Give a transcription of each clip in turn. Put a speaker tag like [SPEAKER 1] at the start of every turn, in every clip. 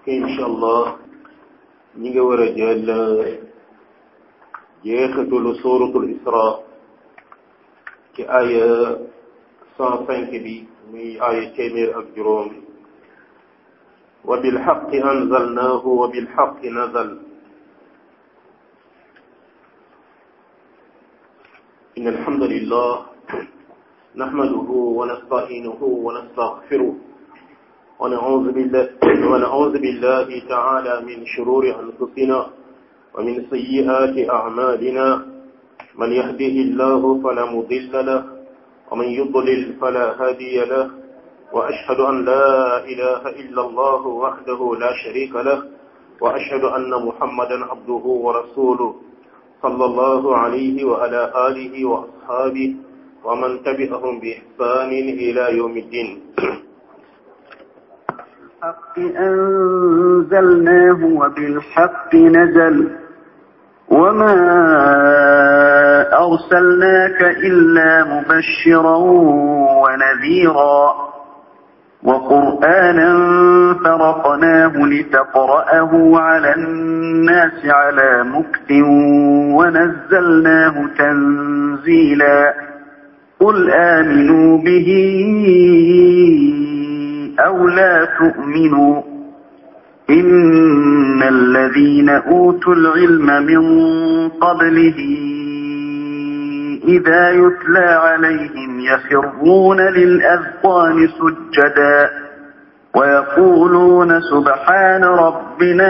[SPEAKER 1] incha allah ñi nga war a jël jeexitalu suratul isra ci aaya 105 bi muy aaya téeméer ak juróom wa bilxaqi anzalnaahu wa bilxaqi nazal إن الحمد لله نحمده ونستعينه ونستغفره ونعوذ بالله تعالى من شرور أنفسنا ومن سيئات أعمالنا من يهده الله فلا مضل له ومن يضلل فلا هادي له وأشهد أن لا إله إلا الله وحده لا شريك له وأشهد أن محمدا عبده ورسوله صلى الله عليه وعلى آله وأصحابه ومن تبعهم بإحسان إلى يوم الدين
[SPEAKER 2] بالحق أنزلناه وبالحق نزل وما أرسلناك إلا مبشرا ونذيرا وقرآنا فرقناه لتقرأه على الناس على مكث ونزلناه تنزيلا قل آمنوا به أو لا تؤمنوا إن الذين أوتوا العلم من قبله إذا يتلى عليهم يخرون للأذقان سجدا ويقولون سبحان ربنا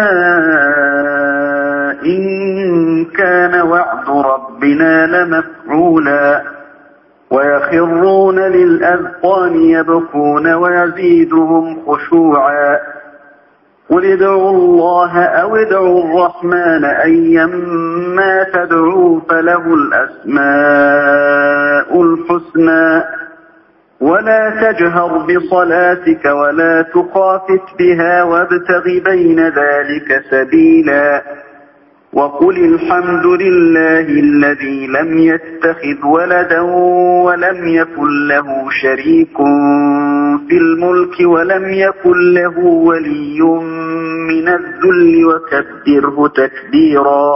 [SPEAKER 2] إن كان وعد ربنا لمفعولا ويخرون للأذقان يبكون ويزيدهم خشوعا قل ادعوا الله أو ادعوا الرحمن أيما تدعوا فله الأسماء الحسنى ولا تجهر بصلاتك ولا تخافت بها وابتغ بين ذلك سبيلا وقل الحمد لله الذي لم يتخذ ولدا ولم يكن له شريك في الملك ولم يكن له ولي من الذل وكبره تكبيرا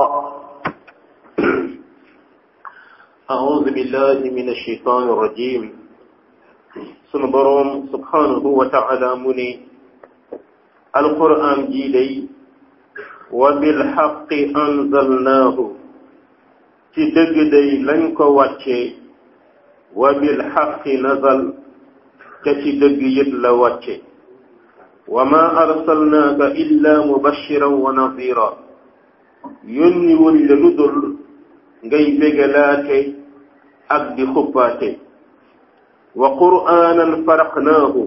[SPEAKER 1] أعوذ بالله من الشيطان الرجيم سنبرم سبحانه وتعالى مني القرآن جيدي وبالحق أنزلناه ci dëgg day lañ ko wàcce wa bil haqqi nazal ca ci dëgg yit la wàcce wa ma arsalnaaka illa mubashiran wa nadira yónni wuñ la lu dul ngay bégalaate ak di xuppaate wa qur'aanan faraqnaahu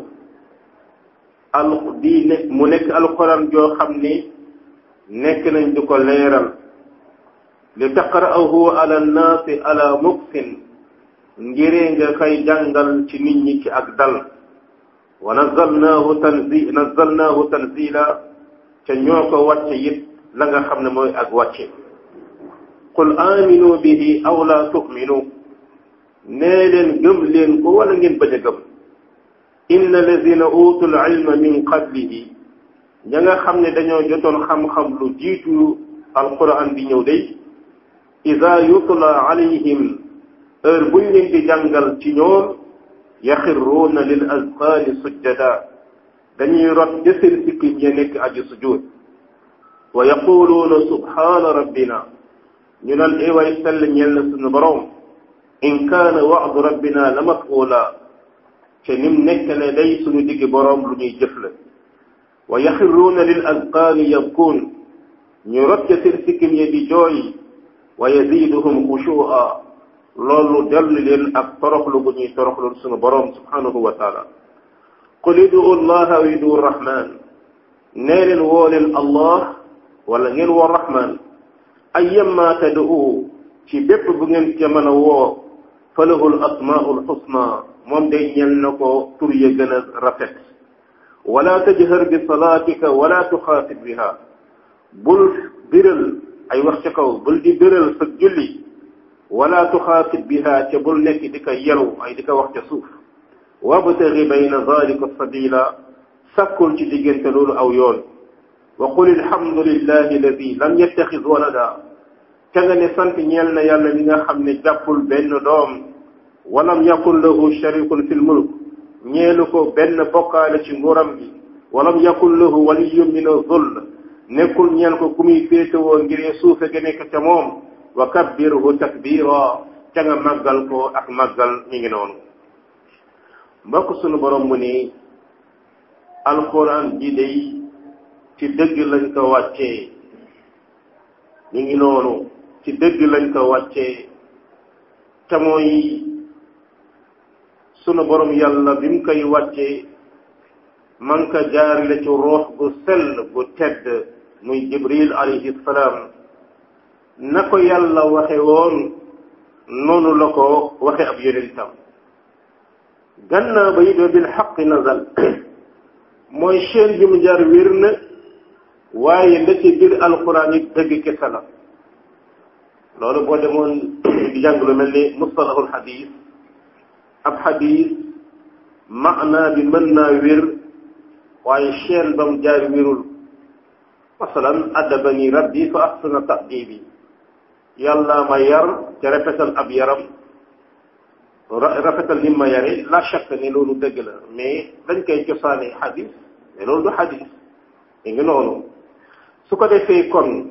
[SPEAKER 1] mu nekk alquran joo xam ne nekk nañ di ko leeral li taqra'ahu ala nnaasi ala muksin ngiree nga koy jàngal ci nit ñi ci ak dal wa nazzalnaahu tanzila ca ñoo ko wàcce it la nga xam ne mooy ak wàcce qul aminu bihi aw la tu'minu nee leen gëm leen ko wala ngeen bañ a gëm inna alladina utul ilma min qablihi ña nga xam ne dañoo jotoon xam-xam lu jiitu alquran bi ñëw day ida yutla alayhim heure buñ leen di jàngal ci ñoom yaxirruuna lil azqaani sujjada dañuy rot ca seen sikkim ya nekk aji sujud wa yaquluuna subhaana rabbina ñu naan ewaay sell ñeel na suñu borom in kaana wa'du rabbina la maf'uula te nim nekk ne day suñu diggi borom lu ñuy jëf la wa yaxirruuna lil azqaani yabkuun ñu rot ca seen sikkim ya di jooy wa yaziduhum xushu'a loolu dellu leen ak toroxlu bu ñuy toroxlu sunu borom subhanahu wa taala qul idu llaha aw idu rahman nee leen woo leen allah wala ngeen woo rahman ayyamma tad'u ci bépp bu ngeen ca mën a woo falahu l asmaa'u lxusna moom day ñel na ko tur ya gën a rafet wala tajhar bi salaatika wala tuxaafit biha bul biral ay wax ca kaw bul di biral sa julli wala tuxaafit biha ca bul nekk di ko yelu ay di ko wax ca suuf wabtaghi bayna zalika sabila sàkkul ci diggante loolu aw yoon wa qul alhamdulillahi alladi lam yattaxid walada ca nga ne sant ñeel na yàlla mi nga xam ne jàppul benn doom walam yakun lahu sharikun fil mulk ñeelu ko benn bokkaale ci nguuram gi walam yakun lahu waliyun min az-zull nekkul ñeel ko ku muy féetewoo ngir suufe ga nekk ca moom wa kabbirhu takbira ca nga màggal ko ak màggal mi ngi noonu mbokk sunu borom mu ni alquran ji day ci dëgg lañ ko wàccee mi ngi noonu ci dëgg lañ ko wàccee te mooy sunu borom yàlla bi mu koy wàccee man ka jaarale ci ruux gu sell gu tedd muy jibril alayhi salaam na ko yàlla waxe woon noonu la ko waxe ab yonentam gannaaw ba it bil xaqi nazal mooy chaîne bi mu jaar wér na waaye la ci biir alquran it dëgg kese la loolu boo demoon di jàng lu mel ni mustalahul xadis ab xadis maanaa bi mën naa wér waaye chaîne ba mu jaar wérul masalan addabani rabbi fa ahsana ta'dibi yàlla ma yar te rafetal ab yaram rafetal ni ma yare la chaque ne loolu dëgg la mais dañ koy cosaane xadis mais loolu du xadis mi ngi noonu su ko defee kon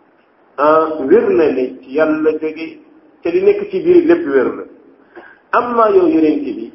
[SPEAKER 1] wér na ne ci yàlla jóge te li nekk ci biir lépp wér la am naa yow yonent bi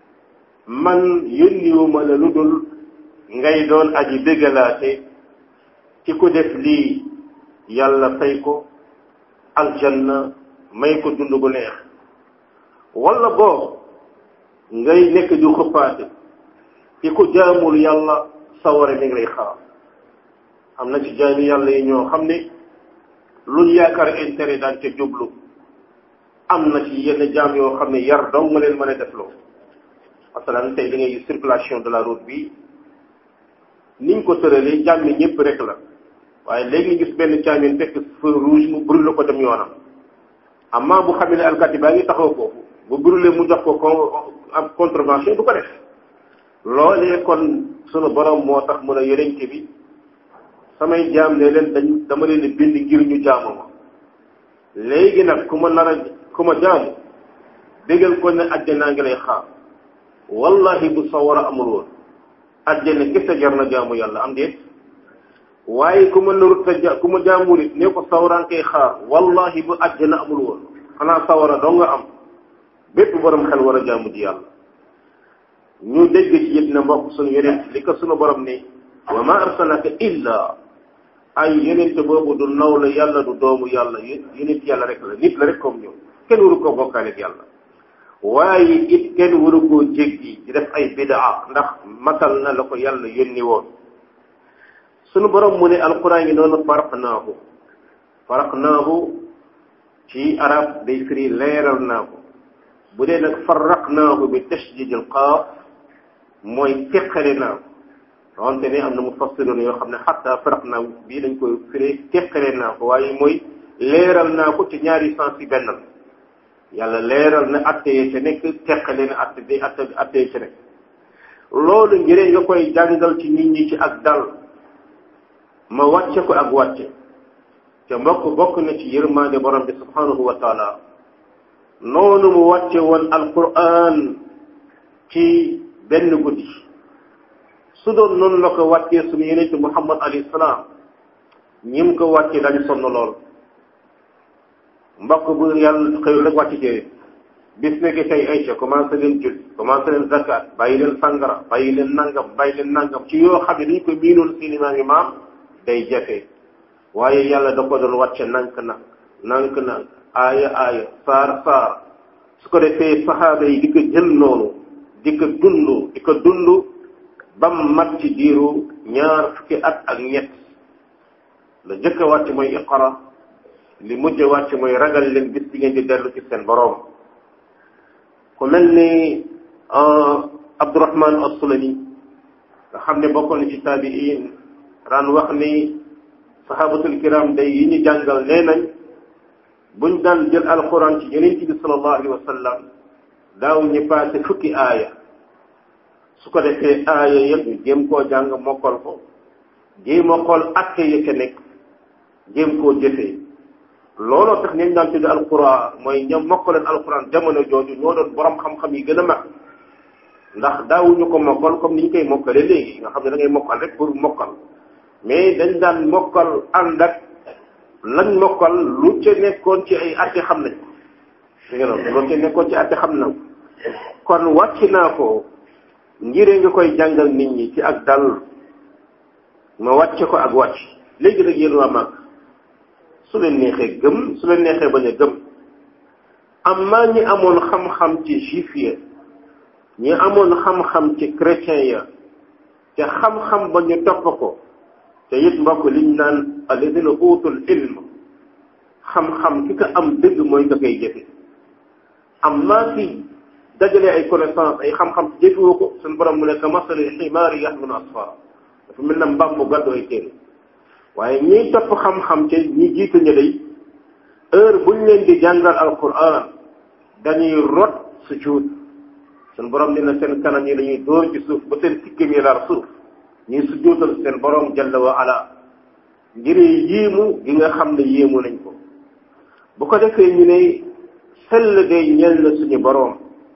[SPEAKER 1] man yónniwuma la lu dul ngay doon aji béggalaate ci ku def lii yàlla fay ko aljanna may ko dund bu neex wala boo ngay nekk di xuppaate ci ku jaamul yàlla sawara mi ngi lay xaar am na ci jaami yàlla yi ñoo xam ne luñ yaakaar intérêt daan ca jublu am na ci yenn jaam yoo xam ne yar dong nga leen mën a def loo masalan tey da ngay gis circulation de la route bi niñ ko tëralee jàmmi ñëpp rek la waaye léegi gis benn caamin fekk feu rouge mu brûlé ko dem yoonam amma bu xamee ne alkaati baa ngi taxaw foofu bu brûlé mu jox ko am contravention du ko def loolee kon sunu borom moo tax mun a yonent bi samay jaam ne leen dama leen di bind ngir ñu jaamu ma léegi nag ku ma jaamu déggal ko ne àjjana ngi lay xaar wallahi bu sawara amul woon àjjana kese jar na jaamu yàlla am déet waaye ku ma jaamul it ne ko sawaraan koy xaar wallahi bu àjjana amul woon xanaa sawara doo nga am bépp borom xel war a jaamu ji yàlla ñu dégg ci it na mbokk suñu yonent li ko suñu borom ne wa ma arsalnaka illa ay yonent boobu du naw la yàlla du doomu yàlla yonent yàlla rek la nit la rek comme ñoom kenn waru ko bokkaale ak yàlla waaye it kenn waru koo jéggi di def ay bidaa ndax matal na la ko yàlla yónni woon sunu borom mu ne alquran yi noonu faraqnaahu ci arab day firi leeral naa ko bu dee nag farraqnaahu bi tashdid al qaaf mooy teqale naa ko wante ne am na mufassiroon yoo xam ne xatta faraqnaahu bii dañ koy firi teqale naa ko waaye mooy leeral naa ko ci ñaari sens yi benn la yàlla leeral na atte yi ca nekk teqale na atte yi ca nekk loolu ngir nga koy jàngal ci nit ñi ci ak dal ma wàcce ko ak wàcce te bokk na ci yërmaande borom bi subhanahu wa taala noonu mu wàcce woon alquran ci benn guddi su doon noonu la ko wàccee suñu yonent Muhammad alayhi salaam ñim ko wàcce dañu sonn lool mbokk bu yàlla xëyul rek wàcc téere bis nekk tey ayca commencé leen julli commencé leen zakat bàyyi leen sangara bàyyi leen nangam ci yoo xam ne dañu ko miinoon seeni maam day jafe waaye yàlla da ko doon wàcce nank aaya saar su ko defee saxaaba yi di ko jël noonu di ko dund bam mat ci diiru 2 fukki at ak ñett la jëkk a wàcc mooy iqra li mujj wàcc mooy ragal leen bis bi ngeen di dellu ci seen borom ku mel ni Abdurahman as-Sulami nga xam ne bokkoon ci taabiin daan wax ni sahabatul kiram day yi ñu jàngal nee nañ buñ daan jël alquran ci yonent bi sallallahu alayhi wa sallam daaw ñu passé fukki aaya su ko defee aaya yëpp ñu jéem koo jàng mokkal ko jéem a xool atte ya ca nekk jéem koo jëfee looloo tax ñañ daan tudde alquran mooy ña mokkaleen alquran jamono jooju ñoo doon borom xam-xam yi gën a mag ndax daawuñu ko mokkal comme ni ñu koy mokkale léegi nga xam ne da ngay mokkal rek pour mokkal mais dañ daan mokkal ànd ak lañ mokkal lu ca nekkoon ci ay atte xam nañ ko lu ca nekkoon ci atte xam nañ kon wàcc naa ko ngiree nga koy jàngal nit ñi ci ak dal ma wàcce ko ak wàcc léegi nag yéen waa mag su leen neexee gëm su leen neexee bañ a gëm amma ñi amoon xam-xam ci juif ya ñi amoon xam-xam ci chrétien ya te xam-xam ba ñu topp ko te it mbokk liñ naan alladina utul ilm xam-xam ki ko am dëgg mooy nga koy jëfe amma ki dajale ay connaissance ay xam-xam ci jëfewoo ko suñu borom mu nekk masali ximaari yaxmilu asfara dafa mel na mbaam bu gàddu ay téere waaye ñiy topp xam-xam ci ñi jiitu ña day heure buñ leen di jàngal alquran dañuy rot sujud suñu borom dina seen kanam yi dañuy dóor ci suuf ba seen sikkim yi laal suuf ñuy sujudal seen borom jalla wa ala ngir yéemu gi nga xam ne yéemu nañ ko bu ko defee ñu ne sell day ñeel na suñu borom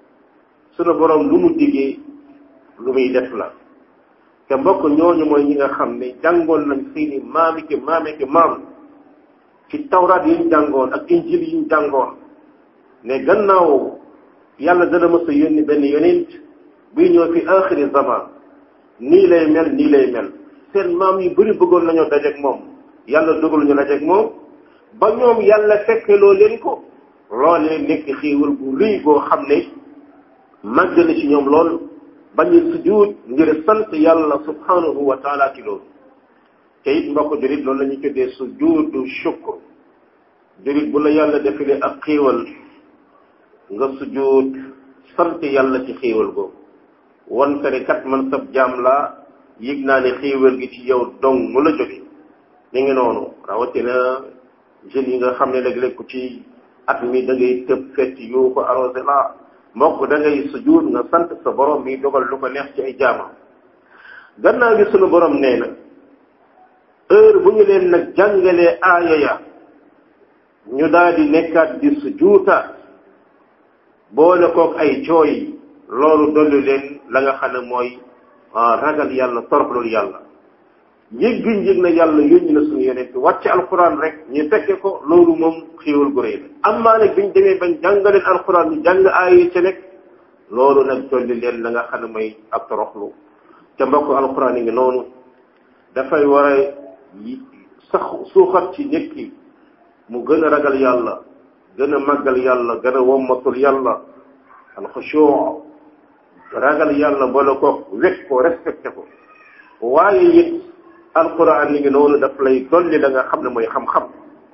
[SPEAKER 1] lu mu diggee lu muy def la te mbokk ñooñu mooy ñi nga xam ne jàngoon nañ seeni maam ci tawraat yi ñu jàngoon ak injil yi ñu jàngoon ne gannaaw yàlla dana mës a yónni benn yonent buy ñëw fi axiri zaman nii lay mel seen maam yu bëri bëggoon nañoo dajeek moom yàlla dogal ñu dajeek moom ba ñoom yàlla fekkeloo leen ko loolee nekk xéewal bu rëy boo xam ne màgg na ci ñoom lool bañu sujud ngir sant yàlla subhanahu wa taala ci loolu te it mbokk jurit loolu la ñuy tuddee sujudu shukr jurit bu la yàlla defalee ak xéewal nga sujud sant yàlla ci xéewal googu won ka ne kat man sab jaam laa yëg naa ne xéewal gi ci yow dong mu la jóge mi ngi noonu rawatina jeunes yi nga xam ne léeg-léeg ku ci at mi da ngay tëb fecc yoo ko arrosé la mbokk da ngay sujud nga sant sa borom mi dogal lu ko neex ci ay jaamam gannaaw gi sunu borom nee na heure bu ñu leen nag jàngalee aaya ya ñu daal di nekkaat di sujuutaat boole koog ay jooy loolu dolli leen la nga xam ne mooy ragal yàlla toroxlul yàlla yëg njëg na yàlla yónni na suñu yonent wàcce alquran rek ñu fekke ko loolu moom xéewal gu rëy la amaa nag biñ demee bañ jàngaleen alquran ñu jàng aaya ca nekk loolu nag dolli leen la nga xam ne mooy ak toroxlu te mbokk alquran yi ngi noonu dafay war a sax suuxat ci nit ki mu gën a ragal yàlla gën a màggal yàlla gën a wommatul yàlla alxushu ragal yàlla boole ko wekk ko respecté ko waaye it alquran li ngi noonu daf lay dolli la nga xam ne mooy xam-xam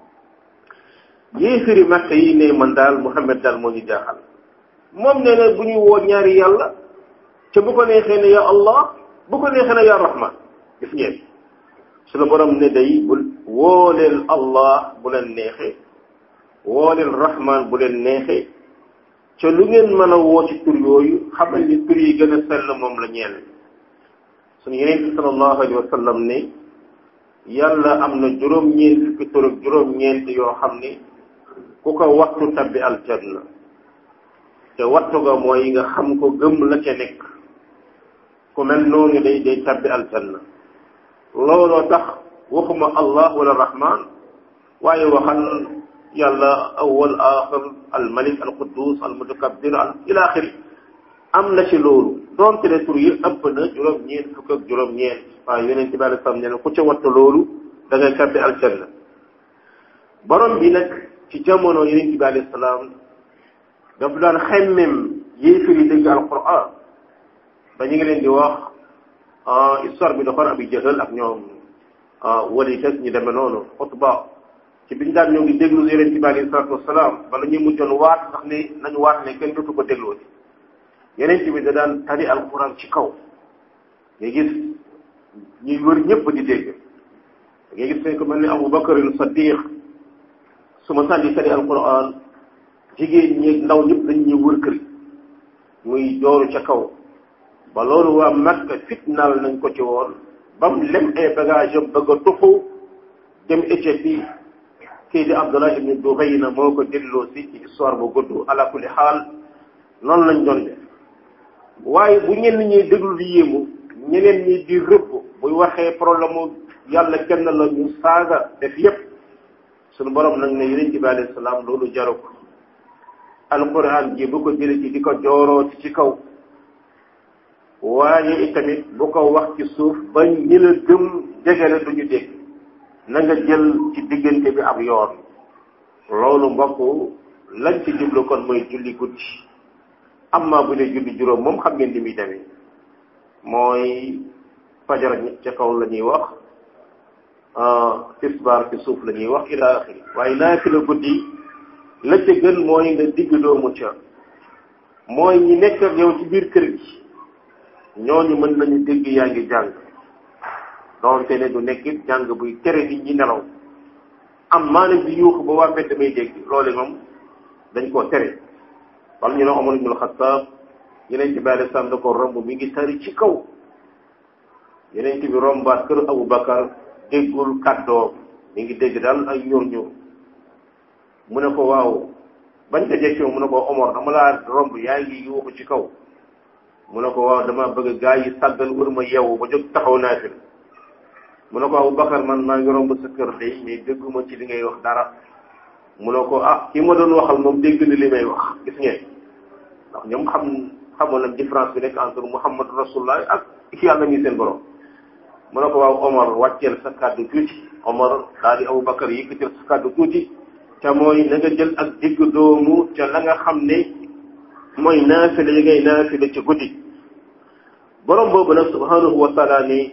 [SPEAKER 1] yéefiri Makka yi ne man daal Muhammad daal moo ñu jaaxal moom nee na bu ñuy woo ñaari yàlla te bu ko neexee ne ya Allah bu ko neexee ne ya Rahman gis ngeen su la borom ne day bu wooleel Allah bu leen neexee wooleel Rahman bu leen neexee ca lu ngeen mën a woo ci tur yooyu xamal ni tur yi gën a sell moom la ñeel suñu yeneen sallallahu alayhi wa sallam ne yàlla am na juróom-ñeent fukki tur ak juróom-ñeent yoo xam ne ku ko wattu tabbi aljanna te wattu ga mooy nga xam ko gëm la ca nekk ku mel noonu day tabbi aljanna looloo tax waxuma Allah wala Rahman waaye waxal yàlla awwal axir almalik alquddus almutakabbir ila axiri am na ci loolu doonte ne tur yi ëpp na juróom-ñeent fukk ak juróom-ñeent waaye yonent bi alei salaam ne ku ca wattu loolu da ngay tabbi aljanna borom bi nag ci jamono yonent bi alei salaam daf daan xemmem yéefir yi dégg alquran ba ñu ngi leen di wax histoire bi doxoon Abi Jahal ak ñoom Walid ak ñu demee noonu Utba ci biñu daan ñoo ngi déglu yonent bi alei salatu wasalaam bala ñuy mujjoon waat sax ne nañu waat ne kenn dootu ko dégloo yonent bi da daan tari alquran ci kaw nga gis ñuy wër ñëpp di dégg nga gis nañ ko mel ni Abu Bakar Saddiq su ma sànni tari alquran jigéen ñi ndaw ñëpp dañ ñuy wër kër muy dooru ca kaw ba loolu waa Makka fitnaal nañ ko ci woon ba mu lem ay bagage am bëgg a tuxu dem Éthiopie kii di Abdullah ibn Dughayna moo ko delloo si ci histoire bu gudd ala kulli xaal noonu lañ doon def waaye bu ñenn ñi déglu di yéemu ñeneen ñi di rëbb buy waxee problème mu yàlla kenn la ñu saaga def yépp suñu borom nag ne yonent bi alayhi salaam loolu jaru ko alquran ji bu ko jëlee ci di ko jooroo ci kaw waaye itamit bu ko wax ci suuf ba ñi la gëm jege la duñu dégg na nga jël ci diggante bi ab yoon loolu mbokk lañ ci jublu kon mooy julli guddi amma bu dee julli juróom moom xam ngeen ni muy demee mooy fajar ca kaw la ñuy wax tisbaar ci suuf la ñuy wax ila axiri waaye naafila guddi la ca gën mooy nga digg doomu ca mooy ñi nekk ak yow ci biir kër gi ñooñu mën nañu dégg yaa ngi jàng doonte ne du nekk jàng buy tere nit ñi nelaw am maanaam di yuuxu ba waa mbedd may dégg loole moom dañ koo tere wala ñu ne Omar ibn al-Khattab yeneen ci bàyyi sàmm da ko romb mi ngi tari ci kaw yeneen ci bi rombaat kër Abu Bakar déggul kàddoo mi ngi dégg daal ay ñur mu ne ko waaw bañ ko jekkee mu ne ko Omar dama laa romb yaa ngi yuuxu ci kaw mu ne ko waaw dama bëgg gaa yi sàggal wër ma yeewu ba jóg taxaw naafil mu ne ko Abu Bakar man maa ngi romb sa kër de mais dégguma ci li ngay wax dara mu ne ko ki ma doon waxal moom dégg na li may wax gis ngeen ndax ñoom xamoon nañ différence bi nekk entre Muhammad Rasulullah ak yàlla mi seen borom mu ne ko waaw Omar wàcceel sa kàddu tuuti Omar daal di Abu Bakar yëkkatil sa kàddu tuuti ca mooy na nga jël ak digg doomu ca la nga xam ne mooy naafila yi ngay naafila ci guddi borom boobu nag subhanahu wa taala ni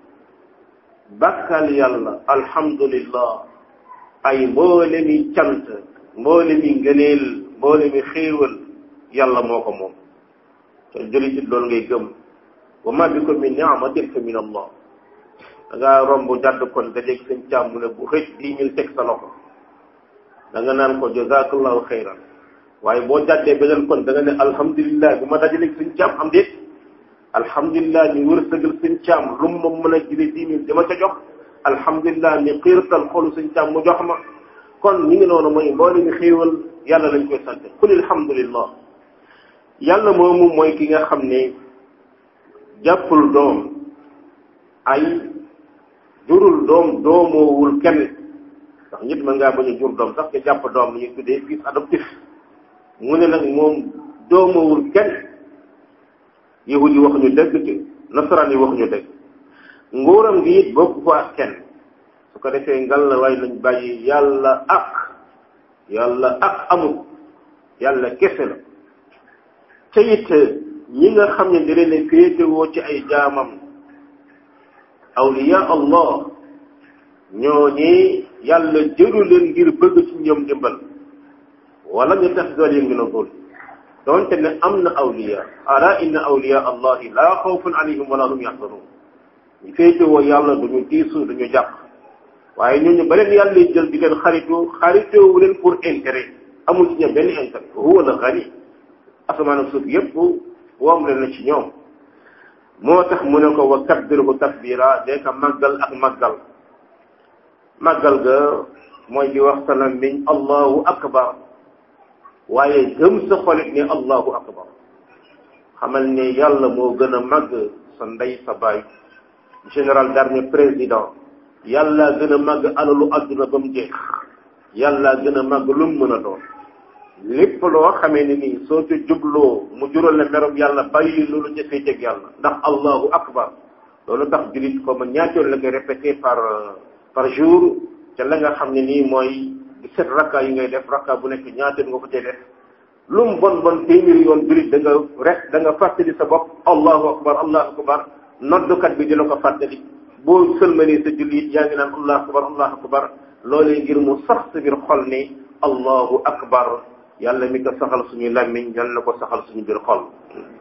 [SPEAKER 1] bàkkal yàlla alhamdulillah ay mboole mi cant mboole mi ngëneel mboole mi xéewal yàlla moo ko moom te jullit loolu ngay gëm wa ma bikum min ni'matin fa min allah da ngaa romb jàdd kon nga dégg seen càmm ne bu xëj 10 000 teg sa loxo da nga naan ko jazakallahu xayran waaye boo jàddee beneen kon da nga ne alhamdulillah bi ma dajaleeg seen càmm am déet alhamdulillah ñu wërsëgal seen càmm lu mu mën a jëlee 10 000 dama ca jox alhamdulillah ni xiirtal xolu seen càmm mu jox ma kon ñu ngi noonu mooy mboole mi xéewal yàlla lañ koy sant qul alhamdulillah yàlla moomu mooy ki nga xam ne jàppul doom ay jurul doom doomoowul kenn ndax nit mën ngaa bañ a jur doom sax te jàpp doom li ñuy tuddee fils adoptif mu ne nag moom doomoowul kenn yahud yi wax ñu dëgg te nasaraan yi wax ñu dëgg nguuram gi it bokk ko ak kenn su ko defee ngal la waaye nañ bàyyi yàlla ak amul yàlla kese la te it ñi nga xam ne di leen féetewoo ci ay jaamam awliya allah ñooñi yàlla jëlu leen ngir bëgg ci ñoom dimbal wala ñu tax zalim min adul doonte ne am na awliya ala inna awliya allahi laa xawfun alayhim wala hum yaxzanun ñu féetewoo yàlla duñu tiisu duñu jàq waaye ñooñu ba leen yàlla jël di leen xaritoowu leen pour intérêt amul ci ñoom benn intérêt huwa al ghani asamaan ak suuf yëpp woom leen na ci ñoom moo tax mu ne ko wa kabbirhu takbira dee ka màggal ak màggal ga mooy di wax sa làmmiñ allahu akbar waaye gëm sa xolit ne allahu akbar xamal ne yàlla moo gën a màgg sa ndey sa baay général d'armée président yàlla gën a màgg alalu adduna ba mu jeex yàlla gën a màgg lu mu mën a doon lépp loo xamee ne nii soo ci jubloo mu jural la merom yàlla bàyyi loolu ca féeteeg yàlla ndax allahu akbar loolu tax julit ko ma ñaatoon la koy répété par jour ca la nga xam ne nii mooy 17 rakka yi ngay def rakka bu nekk ñaatoon nga ko cay def lu mu bon téeméeri yoon julit da nga fàttali sa bopp allahu akbar noddukat bi dina ko fàttali boo sëlmalee sa jullit yaa ngi naan allahu akbar loolee ngir mu sax sa biir xol ne allahu akbar yàlla mi ko saxal suñu làmmiñ yàlla na ko saxal suñu biir xol